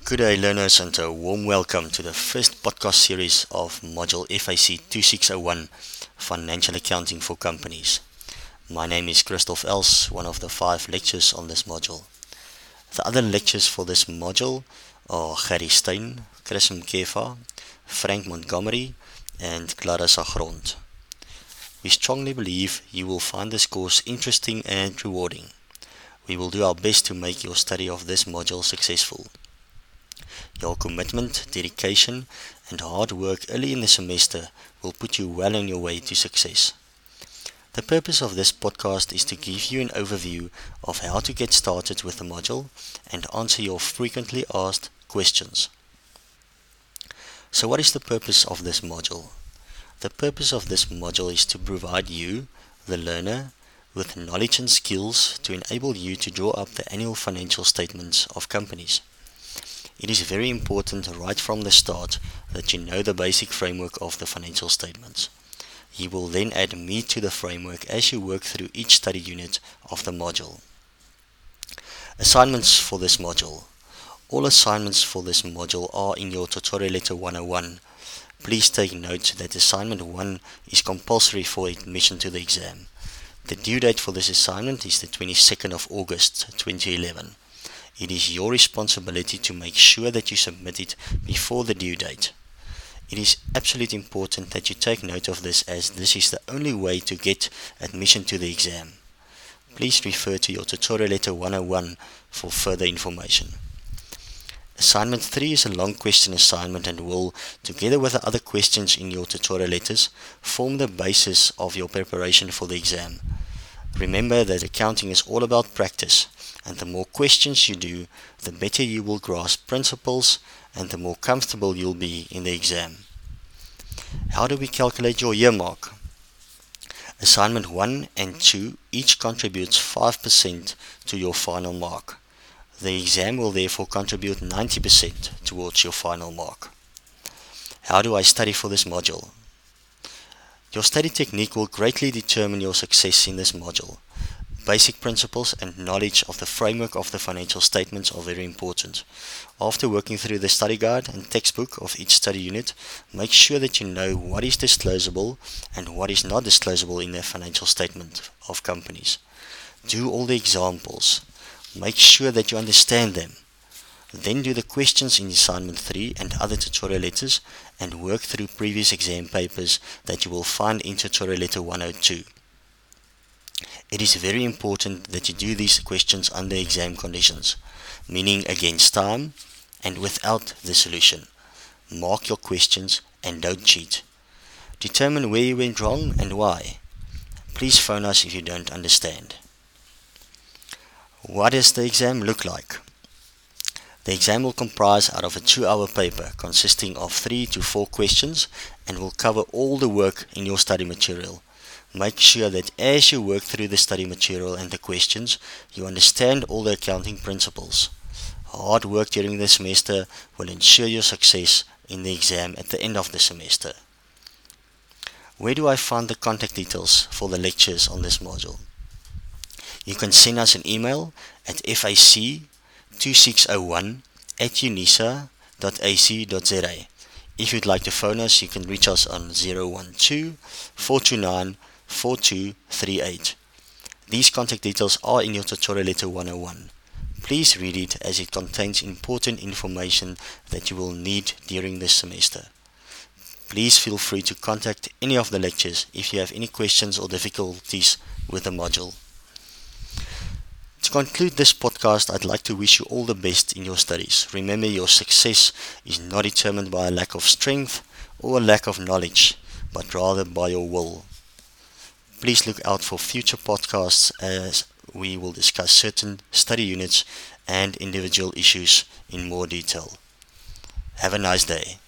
Good day, learners, and a warm welcome to the first podcast series of Module FAC 2601 Financial Accounting for Companies. My name is Christoph Els, one of the 5 lecturers on this module. The other lecturers for this module are Gary Steyn, Chris Mkefa, Frank Montgomery, and Clarissa Grond. We strongly believe you will find this course interesting and rewarding. We will do our best to make your study of this module successful. Your commitment, dedication, and hard work early in the semester will put you well on your way to success. The purpose of this podcast is to give you an overview of how to get started with the module and answer your frequently asked questions. So what is the purpose of this module? The purpose of this module is to provide you, the learner, with knowledge and skills to enable you to draw up the annual financial statements of companies. It is very important right from the start that you know the basic framework of the financial statements. You will then add meat to the framework as you work through each study unit of the module. Assignments for this module. All assignments for this module are in your Tutorial Letter 101. Please take note that Assignment 1 is compulsory for admission to the exam. The due date for this assignment is the 22nd of August 2011. It is your responsibility to make sure that you submit it before the due date. It is absolutely important that you take note of this, as this is the only way to get admission to the exam. Please refer to your Tutorial Letter 101 for further information. Assignment 3 is a long question assignment and will, together with the other questions in your tutorial letters, form the basis of your preparation for the exam. Remember that accounting is all about practice, and the more questions you do, the better you will grasp principles and the more comfortable you'll be in the exam. How do we calculate your year mark? Assignment 1 and 2 each contributes 5% to your final mark. The exam will therefore contribute 90% towards your final mark. How do I study for this module? Your study technique will greatly determine your success in this module. Basic principles and knowledge of the framework of the financial statements are very important. After working through the study guide and textbook of each study unit, make sure that you know what is disclosable and what is not disclosable in the financial statement of companies. Do all the examples. Make sure that you understand them. Then do the questions in Assignment 3 and other tutorial letters and work through previous exam papers that you will find in Tutorial Letter 102. It is very important that you do these questions under exam conditions, meaning against time and without the solution. Mark your questions and don't cheat. Determine where you went wrong and why. Please phone us if you don't understand. What does the exam look like? The exam will comprise out of a 2-hour paper consisting of 3 to 4 questions and will cover all the work in your study material. Make sure that as you work through the study material and the questions, you understand all the accounting principles. Hard work during the semester will ensure your success in the exam at the end of the semester. Where do I find the contact details for the lectures on this module? You can send us an email at fac2601@unisa.ac.za. If you'd like to phone us, you can reach us on 012-429-4238. These contact details are in your Tutorial Letter 101. Please read it, as it contains important information that you will need during this semester. Please feel free to contact any of the lecturers if you have any questions or difficulties with the module. To conclude this podcast, I'd like to wish you all the best in your studies. Remember, your success is not determined by a lack of strength or a lack of knowledge, but rather by your will. Please look out for future podcasts, as we will discuss certain study units and individual issues in more detail. Have a nice day.